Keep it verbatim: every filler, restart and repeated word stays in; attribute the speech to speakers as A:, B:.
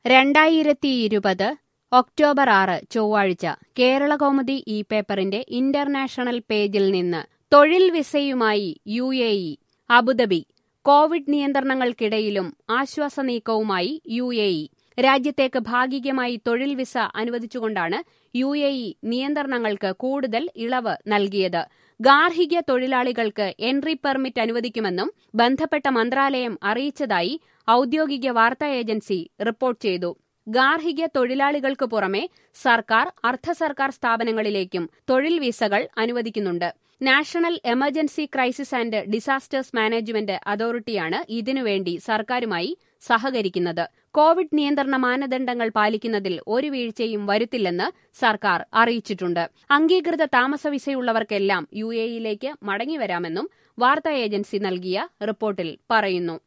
A: രണ്ടായിരത്തിയിരുപത് ഒക്ടോബർ ആറ് ചൊവ്വാഴ്ച കേരളകൗമുദി ഈ പേപ്പറിന്റെ ഇന്റർനാഷണൽ പേജിൽ നിന്ന് തൊഴിൽ വിസയുമായി U A E. Abu Dhabi. Covid നിയന്ത്രണങ്ങൾക്കിടയിലും ആശ്വാസ നീക്കവുമായി യു എ ഇ. രാജ്യത്തേക്ക് ഭാഗികമായി തൊഴിൽ വിസ അനുവദിച്ചുകൊണ്ടാണ് യു എ ഇ നിയന്ത്രണങ്ങൾക്ക് കൂടുതൽ ഇളവ് നൽകിയത്. ഗാർഹിക തൊഴിലാളികൾക്ക് എൻട്രി പെർമിറ്റ് അനുവദിക്കുമെന്നും ബന്ധപ്പെട്ട മന്ത്രാലയം അറിയിച്ചതായി ഔദ്യോഗിക വാർത്താ ഏജൻസി റിപ്പോർട്ട് ചെയ്തു. ഗാർഹിക തൊഴിലാളികൾക്ക് പുറമെ സർക്കാർ, അർദ്ധ സർക്കാർ സ്ഥാപനങ്ങളിലേക്കും തൊഴിൽ വിസകൾ അനുവദിക്കുന്നുണ്ട്. National emergency crisis and disasters management അതോറിറ്റിയാണ് ഇതിനുവേണ്ടി സർക്കാരുമായി സഹകരിക്കുന്നത്. കോവിഡ് നിയന്ത്രണ മാനദണ്ഡങ്ങൾ പാലിക്കുന്നതിൽ ഒരു വീഴ്ചയും വരുത്തില്ലെന്ന് സർക്കാർ അറിയിച്ചിട്ടുണ്ട്. അംഗീകൃത താമസ വിസയുള്ളവർക്കെല്ലാം യു എ ഇയിലേക്ക് മടങ്ങിവരാമെന്നും വാർത്താ ഏജൻസി നൽകിയ റിപ്പോർട്ടിൽ പറയുന്നു.